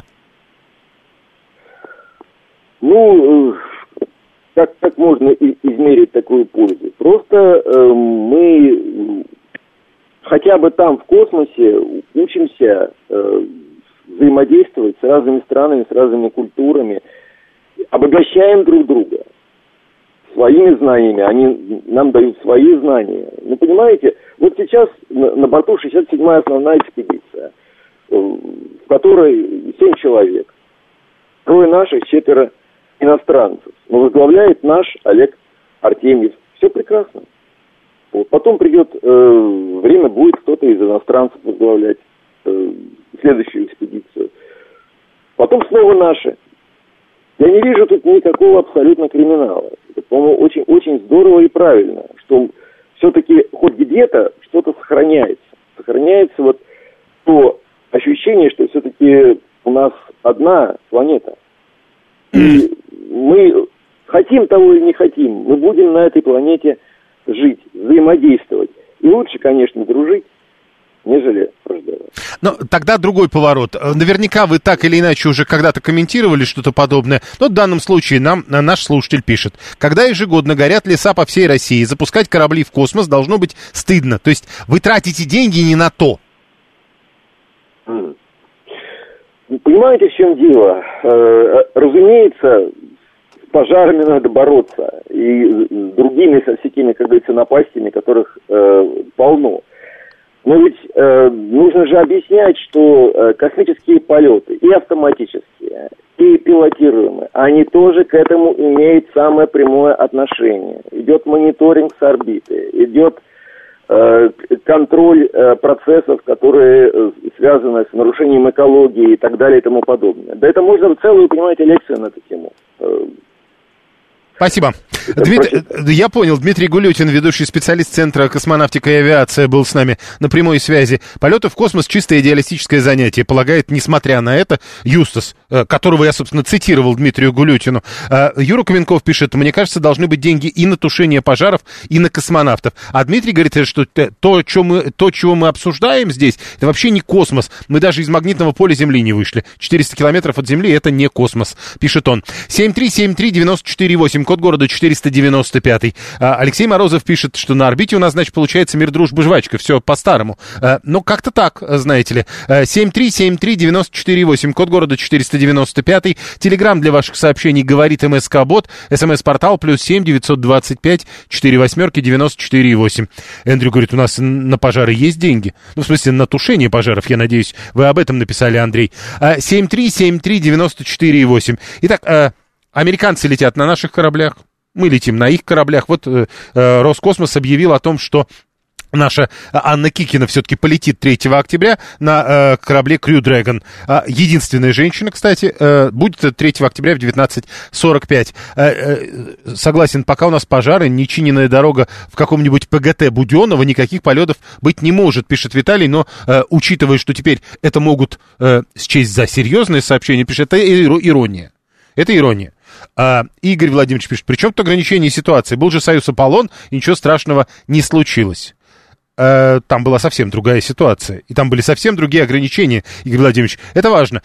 Ну, как, как можно измерить такую пользу? Просто э, мы... хотя бы там, в космосе, учимся э, взаимодействовать с разными странами, с разными культурами, обогащаем друг друга своими знаниями, они нам дают свои знания. Ну, понимаете, вот сейчас на, на борту шестьдесят седьмая основная экспедиция, э, в которой семь человек, трое наших, четверо иностранцев. Но возглавляет наш Олег Артемьев. Все прекрасно. Вот. Потом придет э, время, будет кто-то из иностранцев возглавлять э, следующую экспедицию. Потом снова наши. Я не вижу тут никакого абсолютно криминала. Это, по-моему, очень, очень здорово и правильно, что все-таки хоть где-то что-то сохраняется. Сохраняется вот то ощущение, что все-таки у нас одна планета. И мы хотим того или не хотим, мы будем на этой планете жить, взаимодействовать. И лучше, конечно, дружить, нежели враждовать. Но тогда другой поворот. Наверняка вы так или иначе уже когда-то комментировали что-то подобное. Но в данном случае нам наш слушатель пишет. Когда ежегодно горят леса по всей России, запускать корабли в космос должно быть стыдно. То есть вы тратите деньги не на то. Понимаете, в чем дело? Разумеется, с пожарами надо бороться. И с другими, со всякими, как говорится, напастями, которых полно. Но ведь э, нужно же объяснять, что э, космические полеты, и автоматические, и пилотируемые, они тоже к этому имеют самое прямое отношение. Идет мониторинг с орбиты, идет э, контроль э, процессов, которые э, связаны с нарушением экологии и так далее и тому подобное. Да это можно целую, понимаете, лекцию на эту тему. Спасибо. Дмитрий, я понял, Дмитрий Гулютин, ведущий специалист Центра космонавтика и авиации, был с нами на прямой связи. Полеты в космос — чисто идеалистическое занятие, полагает, несмотря на это, Юстас, которого я, собственно, цитировал Дмитрию Гулютину. Юра Каменков пишет: мне кажется, должны быть деньги и на тушение пожаров, и на космонавтов. А Дмитрий говорит, что то, что мы, то, чего мы обсуждаем здесь, это вообще не космос. Мы даже из магнитного поля Земли не вышли. четыреста километров от Земли — это не космос, пишет он. семь три семь три девять четыре восемь, код города четыреста девяносто пять. Алексей Морозов пишет, что на орбите у нас, значит, получается мир, дружба, жвачка. Все по-старому. Ну, как-то так, знаете ли. семь три семь три девять четыре восемь, код города четыреста девяносто пять. Телеграм для ваших сообщений говорит МСК-бот. СМС-портал плюс семь девятьсот двадцать пять четыре восьмерки девяносто четыре восемь. Эндрю говорит, у нас на пожары есть деньги. Ну, в смысле, на тушение пожаров, я надеюсь, вы об этом написали, Андрей. семь три семь три девять четыре восемь. Итак, американцы летят на наших кораблях. Мы летим на их кораблях. Вот э, Роскосмос объявил о том, что наша Анна Кикина все-таки полетит третьего октября на э, корабле Crew Dragon. А, единственная женщина, кстати, э, будет третьего октября в девятнадцать сорок пять. Э, э, согласен, пока у нас пожары, нечиненная дорога в каком-нибудь ПГТ Буденного, никаких полетов быть не может, пишет Виталий. Но, э, учитывая, что теперь это могут э, счесть за серьезное сообщение, пишет, это ирония. Это ирония. А, Игорь Владимирович пишет, при чем тут ограничение ситуации? Был же Союз Аполлон, и ничего страшного не случилось. А, там была совсем другая ситуация. И там были совсем другие ограничения, Игорь Владимирович. Это важно.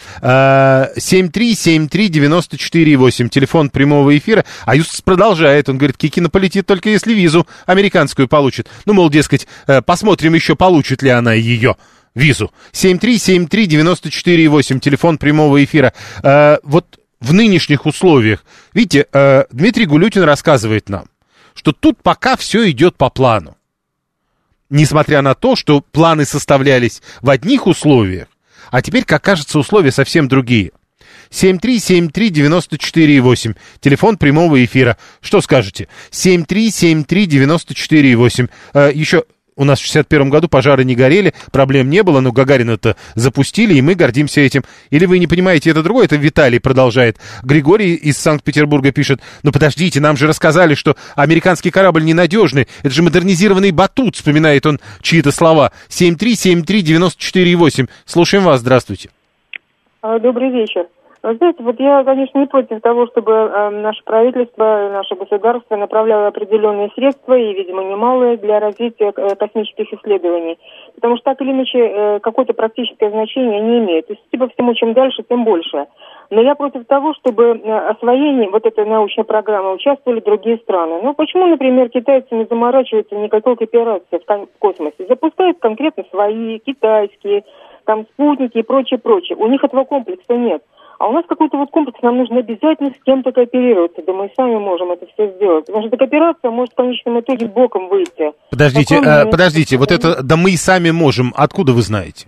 А, семь три семь три девять четыре восемь, телефон прямого эфира. А Юстас продолжает. Он говорит, Кикина полетит только если визу американскую получит. Ну, мол, дескать, посмотрим еще, получит ли она ее. Визу. семь три семь три девять четыре восемь, телефон прямого эфира. А, вот в нынешних условиях, видите, э, Дмитрий Гулютин рассказывает нам, что тут пока все идет по плану. Несмотря на то, что планы составлялись в одних условиях, а теперь, как кажется, условия совсем другие. семь три семь три девять четыре восемь, телефон прямого эфира. Что скажете? семь три семь три девять четыре восемь. Э, еще... У нас в шестьдесят первом году пожары не горели, проблем не было, но Гагарина-то запустили, и мы гордимся этим. Или вы не понимаете, это другое? Это Виталий продолжает. Григорий из Санкт-Петербурга пишет, ну подождите, нам же рассказали, что американский корабль ненадежный, это же модернизированный батут, вспоминает он чьи-то слова. семь три семь три девять четыре восемь. Слушаем вас, здравствуйте. Добрый вечер. Вы знаете, вот я, конечно, не против того, чтобы э, наше правительство, наше государство направляло определенные средства, и, видимо, немалые, для развития э, космических исследований. Потому что так или иначе э, какое-то практическое значение не имеет. То есть, типа, всему, чем дальше, тем больше. Но я против того, чтобы э, освоение вот этой научной программы участвовали другие страны. Ну, почему, например, китайцы не заморачиваются никакой кооперации в, кон- в космосе? Запускают конкретно свои, китайские, там, спутники и прочее, прочее. У них этого комплекса нет. А у нас какой-то вот комплекс, нам нужно обязательно с кем-то кооперироваться. Да мы сами можем это все сделать. Потому что эта кооперация может в конечном итоге боком выйти. Подождите, э, подождите, вот это, да мы и сами можем, откуда вы знаете?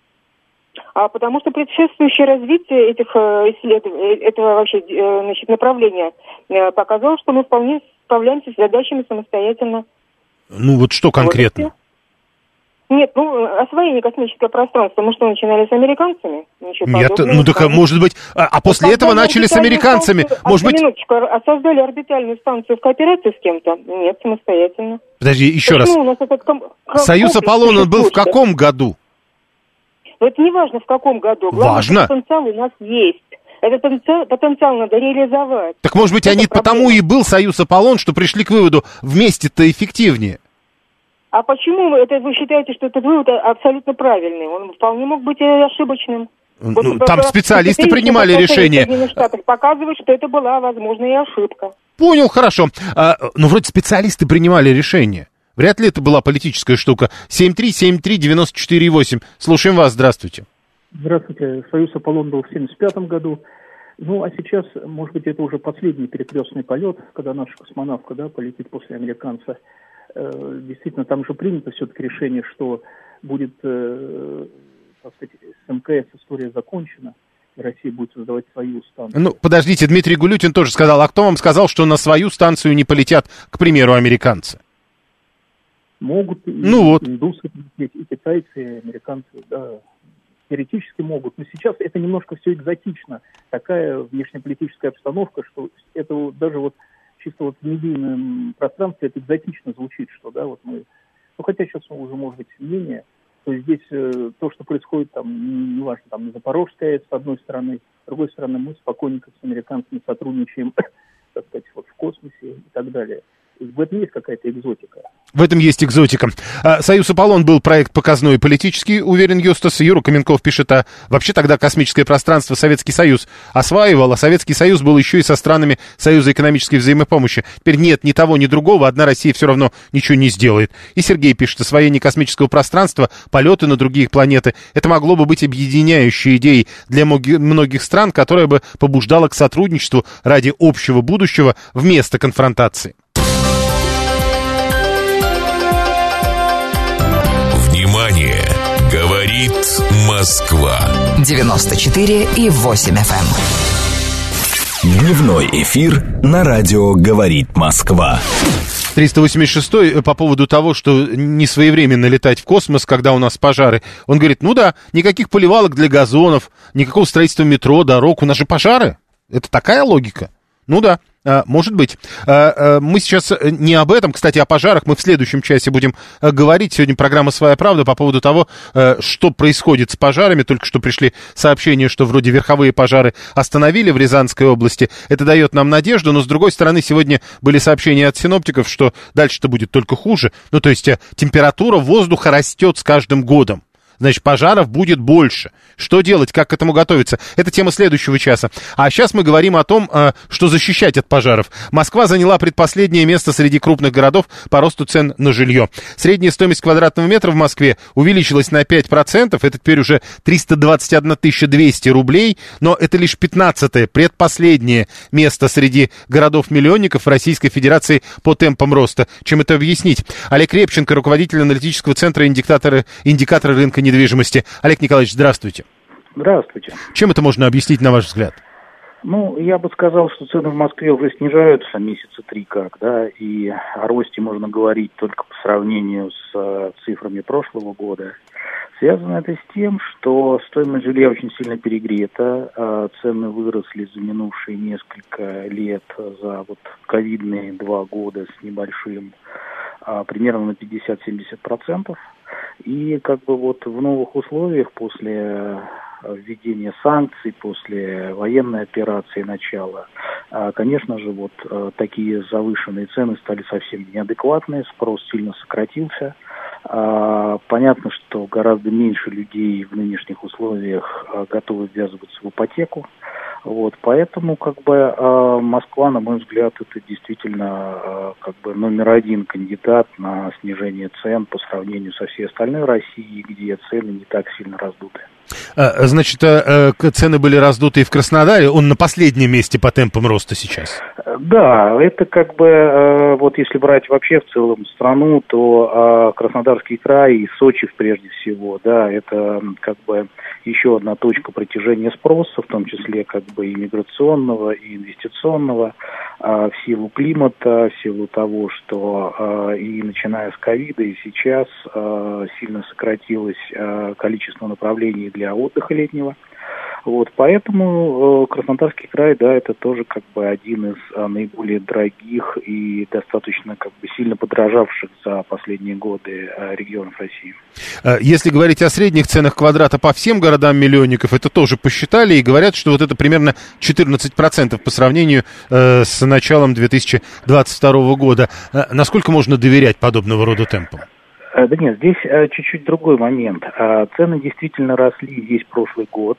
А потому что предшествующее развитие этих исследований, этого вообще, значит, направления показало, что мы вполне справляемся с задачами самостоятельно. Ну вот что конкретно? Вот. Нет, ну, освоение космического пространства, мы что, начинали с американцами? Ничего Нет, подобного. ну так, может быть, а, а после ну, этого начали с американцами, станцию, может а, быть... Минуточку, а создали орбитальную станцию в кооперации с кем-то? Нет, самостоятельно. Подожди, еще Почему раз. У нас этот ком... Союз Аполлон, он был в каком году? Ну, это не важно, в каком году. Главное, Важно. потенциал у нас есть. Этот потенциал, потенциал надо реализовать. Так, может быть, это они проблема. потому и был Союз Аполлон, что пришли к выводу, вместе-то эффективнее. А почему вы, это, вы считаете, что этот вывод абсолютно правильный? Он вполне мог быть и ошибочным. Ну, вот, там специалисты принимали решение. Соединенных Штатов показывают, что это была, возможно, и ошибка. Понял, хорошо. А, ну, вроде специалисты принимали решение. Вряд ли это была политическая штука. семь три семь три девять четыре восемь. Слушаем вас, здравствуйте. Здравствуйте. Союз Аполлон был в семьдесят пятом году. Ну, а сейчас, может быть, это уже последний перекрестный полет, когда наша космонавтка, да, полетит после американца. Действительно, там же принято все-таки решение, что будет, э, так сказать, с МКС история закончена, и Россия будет создавать свою станцию. Ну, подождите, Дмитрий Гулютин тоже сказал, а кто вам сказал, что на свою станцию не полетят, к примеру, американцы? Могут и ну, вот. индусы, и китайцы, и американцы, да, теоретически могут. Но сейчас это немножко все экзотично. Такая внешнеполитическая обстановка, что это даже вот чисто вот в медийном пространстве это экзотично звучит, что, да, вот мы, ну, хотя сейчас уже, может быть, менее, то есть здесь э, то, что происходит там, неважно, там, на Запорожской АЭС, с одной стороны, с другой стороны, мы спокойненько с американцами сотрудничаем, так сказать, вот в космосе и так далее. И в этом есть какая-то экзотика. В этом есть экзотика. Союз Аполлон был проект показной и политический, уверен Юстас. Юра Каменков пишет, а вообще тогда космическое пространство Советский Союз осваивал, а Советский Союз был еще и со странами Союза экономической взаимопомощи. Теперь нет ни того, ни другого, одна Россия все равно ничего не сделает. И Сергей пишет, освоение космического пространства, полеты на другие планеты, это могло бы быть объединяющей идеей для многих стран, которая бы побуждала к сотрудничеству ради общего будущего вместо конфронтации. Внимание! Говорит Москва. девяносто четыре и восемь эф эм. Дневной эфир на радио «Говорит Москва». триста восемьдесят шестой по поводу того, что не своевременно летать в космос, когда у нас пожары. Он говорит, ну да, никаких поливалок для газонов, никакого строительства метро, дорог. У нас же пожары. Это такая логика? Ну да. Может быть. Мы сейчас не об этом, кстати, о пожарах мы в следующем часе будем говорить. Сегодня программа «Своя правда» по поводу того, что происходит с пожарами. Только что пришли сообщения, что вроде верховые пожары остановили в Рязанской области. Это дает нам надежду, но с другой стороны сегодня были сообщения от синоптиков, что дальше-то будет только хуже. Ну, то есть температура воздуха растет с каждым годом. Значит, пожаров будет больше. Что делать, как к этому готовиться? Это тема следующего часа. А сейчас мы говорим о том, что защищать от пожаров. Москва заняла предпоследнее место среди крупных городов по росту цен на жилье. Средняя стоимость квадратного метра в Москве увеличилась на пять процентов. Это теперь уже триста двадцать одна тысяча двести рублей. Но это лишь пятнадцатое, предпоследнее место среди городов-миллионников Российской Федерации по темпам роста. Чем это объяснить? Олег Репченко, руководитель аналитического центра индикатора, индикатора рынка недвижимости. Олег Николаевич, здравствуйте. Здравствуйте. Чем это можно объяснить, на ваш взгляд? Ну, я бы сказал, что цены в Москве уже снижаются месяца три как, да, и о росте можно говорить только по сравнению с э, цифрами прошлого года. Связано это с тем, что стоимость жилья очень сильно перегрета, э, цены выросли за минувшие несколько лет, за вот ковидные два года с небольшим, э, примерно на пятьдесят-семьдесят процентов. И как бы вот в новых условиях после введения санкций, после военной операции начала, конечно же, вот такие завышенные цены стали совсем неадекватные, спрос сильно сократился. Понятно, что гораздо меньше людей в нынешних условиях готовы ввязываться в ипотеку. Вот, поэтому, как бы, э, Москва, на мой взгляд, это действительно э, как бы номер один кандидат на снижение цен по сравнению со всей остальной Россией, где цены не так сильно раздуты. Значит, цены были раздуты и в Краснодаре, он на последнем месте по темпам роста сейчас? Да, это как бы, вот если брать вообще в целом страну, то Краснодарский край и Сочи прежде всего, да, это как бы еще одна точка притяжения спроса, в том числе как бы и миграционного, и инвестиционного. в силу климата, в силу того, что и начиная с ковида, и сейчас сильно сократилось количество направлений для отдыха летнего. Вот, поэтому э, Краснодарский край, да, это тоже как бы один из а, наиболее дорогих и достаточно как бы сильно подорожавших за последние годы а, регионов России. Если говорить о средних ценах квадрата по всем городам-миллионников, это тоже посчитали и говорят, что вот это примерно четырнадцать процентов по сравнению э, с началом две тысячи двадцать второго года. Э, насколько можно доверять подобного рода темпам? Да нет, здесь а, чуть-чуть другой момент. А, цены действительно росли весь прошлый год,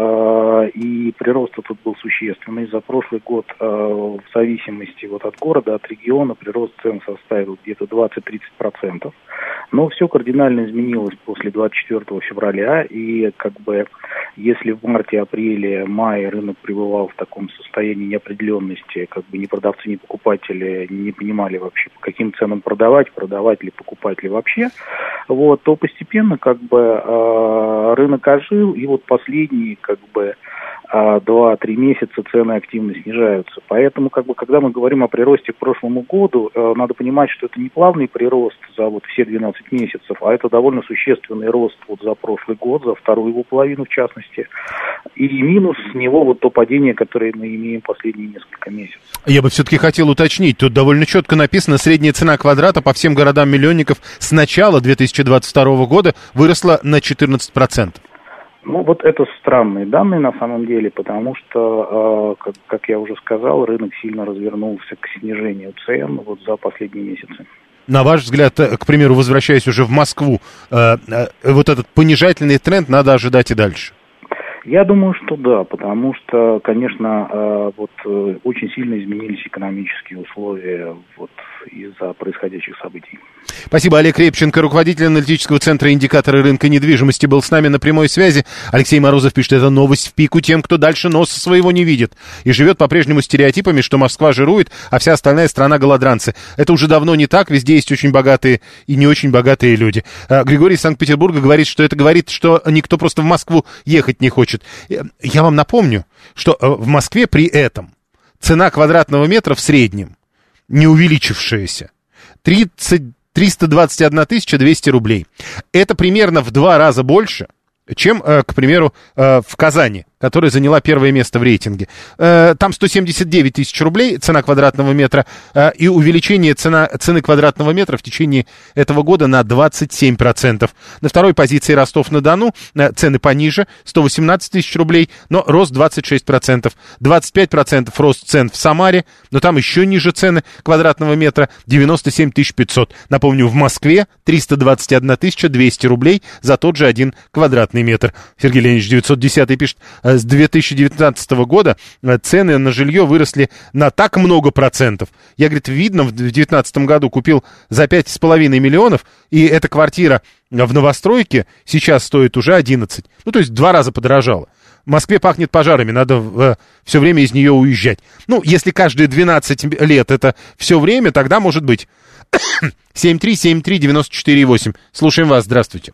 а, и прирост тут был существенный. За прошлый год а, в зависимости вот от города, от региона, прирост цен составил где-то двадцать-тридцать процентов. Но все кардинально изменилось после двадцать четвёртого февраля, и как бы если в марте, апреле, мае рынок пребывал в таком состоянии неопределенности, как бы ни продавцы, ни покупатели не понимали вообще, по каким ценам продавать, продавать ли, покупать ли вообще, вот, то постепенно как бы э, рынок ожил, и вот последние как бы два-три месяца цены активно снижаются. Поэтому, как бы, когда мы говорим о приросте к прошлому году, э, надо понимать, что это не плавный прирост за вот все двенадцать месяцев, а это довольно существенный рост вот за прошлый год, за вторую его половину в частности. И минус с него вот то падение, которое мы имеем последние несколько месяцев. Я бы все-таки хотел уточнить, тут довольно четко написано, средняя цена квадрата по всем городам-миллионников с начала две тысячи двадцать второго года выросла на четырнадцать процентов. Ну, вот это странные данные на самом деле, потому что, э, как, как я уже сказал, рынок сильно развернулся к снижению цен вот за последние месяцы. На ваш взгляд, к примеру, возвращаясь уже в Москву, э, э, вот этот понижательный тренд надо ожидать и дальше? Я думаю, что да, потому что, конечно, э, вот э, очень сильно изменились экономические условия вот из-за происходящих событий. Спасибо. Олег Репченко, руководитель аналитического центра «Индикаторы рынка недвижимости», был с нами на прямой связи. Алексей Морозов пишет, это новость в пику тем, кто дальше носа своего не видит и живет по-прежнему стереотипами, что Москва жирует, а вся остальная страна голодранцы. Это уже давно не так, везде есть очень богатые и не очень богатые люди. Григорий из Санкт-Петербурга говорит, что это говорит, что никто просто в Москву ехать не хочет. Я вам напомню, что в Москве при этом цена квадратного метра в среднем, не увеличившаяся, тридцать триста двадцать одна тысяча двести рублей. Это примерно в два раза больше, чем, к примеру, в Казани, которая заняла первое место в рейтинге. Там сто семьдесят девять тысяч рублей цена квадратного метра, и увеличение цена, цены квадратного метра в течение этого года на двадцать семь процентов. На второй позиции Ростов-на-Дону, цены пониже, сто восемнадцать тысяч рублей, но рост двадцать шесть процентов. двадцать пять процентов рост цен в Самаре, но там еще ниже цены квадратного метра, девяносто семь тысяч пятьсот. Напомню, в Москве триста двадцать одна тысяча двести рублей за тот же один квадратный метр. Сергей Леонидович девятьсот десять пишет, с две тысячи девятнадцатого года цены на жилье выросли на так много процентов. Я, говорит, видно, в две тысячи девятнадцатом году купил за пять с половиной миллионов, и эта квартира в новостройке сейчас стоит уже одиннадцать. Ну, то есть два раза подорожала. В Москве пахнет пожарами, надо э, все время из нее уезжать. Ну, если каждые двенадцать лет это все время, тогда может быть. семь три семь три девяносто четыре восемь. Слушаем вас, здравствуйте.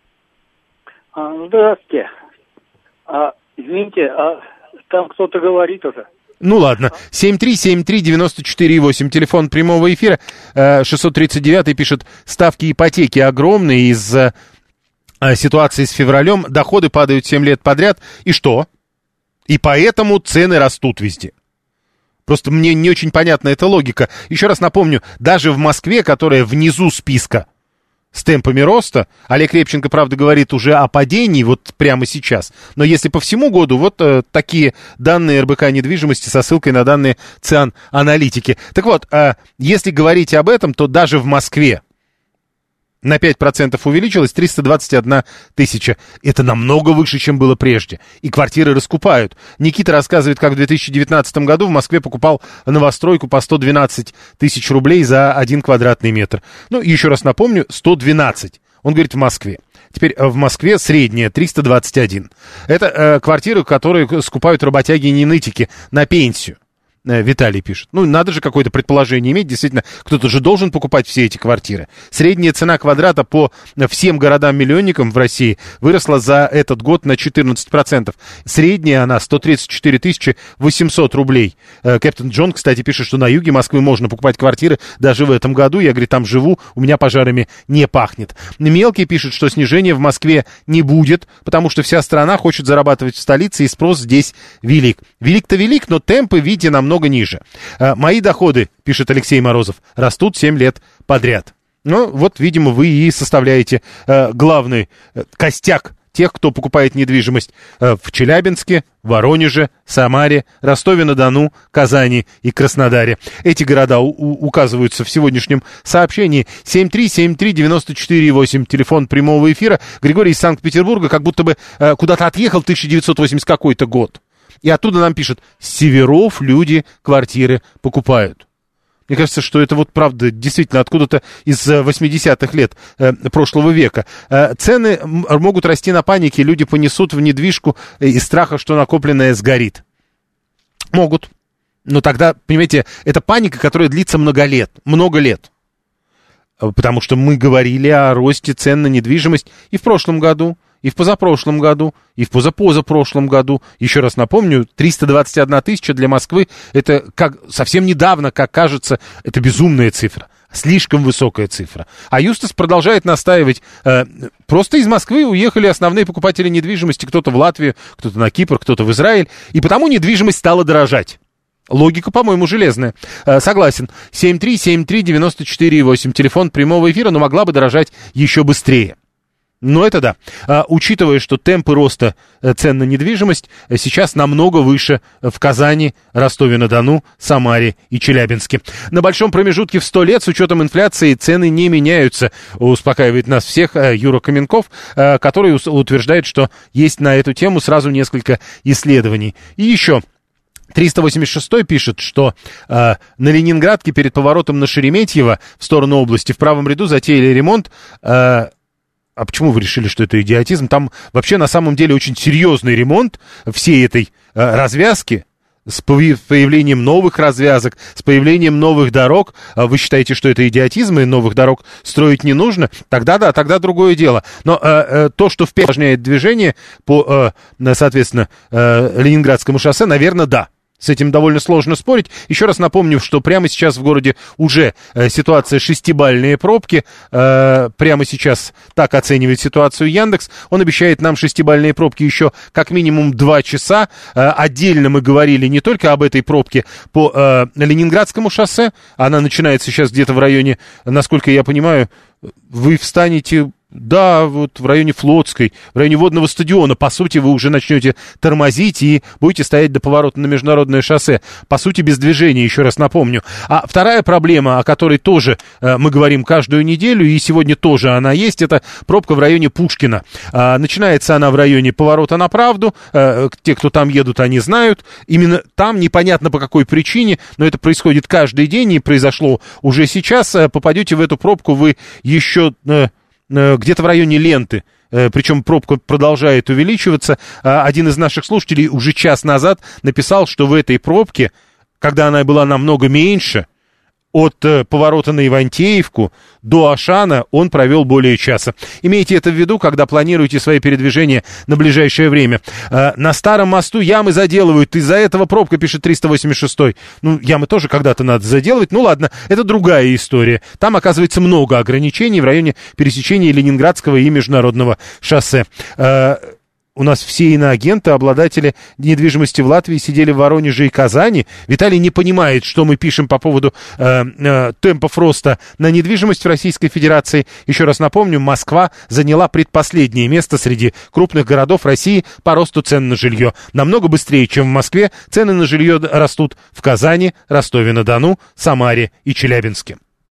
Здравствуйте. А, извините, а там кто-то говорит уже. Ну ладно, семь три семь три девяносто четыре восемь, телефон прямого эфира, шестьсот тридцать девять пишет, ставки ипотеки огромные из-за ситуации с февралем, доходы падают семь лет подряд, и что? И поэтому цены растут везде. Просто мне не очень понятна эта логика. Еще раз напомню, даже в Москве, которая внизу списка с темпами роста, Олег Репченко, правда, говорит уже о падении вот прямо сейчас. Но если по всему году, вот э, такие данные эр бэ ка недвижимости со ссылкой на данные ЦИАН аналитики. Так вот, э, если говорить об этом, то даже в Москве на пять процентов увеличилось триста двадцать одна тысяча. Это намного выше, чем было прежде. И квартиры раскупают. Никита рассказывает, как в две тысячи девятнадцатом году в Москве покупал новостройку по сто двенадцать тысяч рублей за один квадратный метр. Ну, и еще раз напомню, сто двенадцать. Он говорит в Москве. Теперь в Москве средняя триста двадцать один. Это э, квартиры, которые скупают работяги и ненытики на пенсию. Виталий пишет. Ну, надо же какое-то предположение иметь. Действительно, кто-то же должен покупать все эти квартиры. Средняя цена квадрата по всем городам-миллионникам в России выросла за этот год на четырнадцать процентов. Средняя она сто тридцать четыре тысячи восемьсот рублей. Кэптен Джон, кстати, пишет, что на юге Москвы можно покупать квартиры даже в этом году. Я, говорит, там живу, у меня пожарами не пахнет. Мелкий пишет, что снижения в Москве не будет, потому что вся страна хочет зарабатывать в столице, и спрос здесь велик. Велик-то велик, но темпы, видите, намного много ниже. Мои доходы, пишет Алексей Морозов, растут семь лет подряд. Ну, вот, видимо, вы и составляете э, главный э, костяк тех, кто покупает недвижимость э, в Челябинске, Воронеже, Самаре, Ростове-на-Дону, Казани и Краснодаре. Эти города у- указываются в сегодняшнем сообщении. семь три семь три девять четыре восемь, телефон прямого эфира. Григорий из Санкт-Петербурга как будто бы э, куда-то отъехал в тысяча девятьсот восьмидесятый какой-то год. И оттуда нам пишут, с северов люди квартиры покупают. Мне кажется, что это вот правда действительно откуда-то из восьмидесятых лет э, прошлого века. Э, цены могут расти на панике, люди понесут в недвижку из страха, что накопленное сгорит. Могут. Но тогда, понимаете, это паника, которая длится много лет. Много лет. Потому что мы говорили о росте цен на недвижимость и в прошлом году, и в позапрошлом году, и в позапозапрошлом году. Еще раз напомню, триста двадцать одна тысяча для Москвы, это как, совсем недавно, как кажется, это безумная цифра. Слишком высокая цифра. А Юстас продолжает настаивать. Э, просто из Москвы уехали основные покупатели недвижимости. Кто-то в Латвию, кто-то на Кипр, кто-то в Израиль. И потому недвижимость стала дорожать. Логика, по-моему, железная. Э, согласен. семь три семь три девять четыре восемь. Телефон прямого эфира, но могла бы дорожать еще быстрее. Но это да. А, учитывая, что темпы роста цен на недвижимость сейчас намного выше в Казани, Ростове-на-Дону, Самаре и Челябинске. На большом промежутке в сто лет с учетом инфляции цены не меняются, успокаивает нас всех Юра Каменков, который утверждает, что есть на эту тему сразу несколько исследований. И еще... триста восемьдесят шестой пишет, что э, на Ленинградке перед поворотом на Шереметьево в сторону области в правом ряду затеяли ремонт. Э, а почему вы решили, что это идиотизм? Там вообще на самом деле очень серьезный ремонт всей этой э, развязки. С появлением новых развязок, с появлением новых дорог. Вы считаете, что это идиотизм, и новых дорог строить не нужно? Тогда да, тогда другое дело. Но э, э, то, что впечатляет осложняет движение по, э, соответственно, э, Ленинградскому шоссе, наверное, да. С этим довольно сложно спорить. Еще раз напомню, что прямо сейчас в городе уже э, ситуация шестибалльные пробки. Э, прямо сейчас так оценивает ситуацию Яндекс. Он обещает нам шестибалльные пробки еще как минимум два часа. Э, отдельно мы говорили не только об этой пробке по э, Ленинградскому шоссе. Она начинается сейчас где-то в районе, насколько я понимаю, вы встанете... Да, вот в районе Флотской, в районе водного стадиона, по сути, вы уже начнете тормозить и будете стоять до поворота на международное шоссе. По сути, без движения, еще раз напомню. А вторая проблема, о которой тоже э, мы говорим каждую неделю, и сегодня тоже она есть, это пробка в районе Пушкина. А, начинается она в районе поворота на Правду. А, те, кто там едут, они знают. Именно там, непонятно по какой причине, но это происходит каждый день и произошло уже сейчас. Попадете в эту пробку вы еще... Э, где-то в районе ленты, причем пробка продолжает увеличиваться. Один из наших слушателей уже час назад написал, что в этой пробке, когда она была намного меньше, от поворота на Ивантеевку до Ашана он провел более часа. Имейте это в виду, когда планируете свои передвижения на ближайшее время. На старом мосту ямы заделывают, из-за этого пробка, пишет триста восемьдесят шестой. Ну, ямы тоже когда-то надо заделывать. Ну, ладно, это другая история. Там, оказывается, много ограничений в районе пересечения Ленинградского и Международного шоссе. У нас все иноагенты, обладатели недвижимости в Латвии, сидели в Воронеже и Казани. Виталий не понимает, что мы пишем по поводу э, э, темпов роста на недвижимость в Российской Федерации. Еще раз напомню, Москва заняла предпоследнее место среди крупных городов России по росту цен на жилье. Намного быстрее, чем в Москве, цены на жилье растут в Казани, Ростове-на-Дону, Самаре и Челябинске.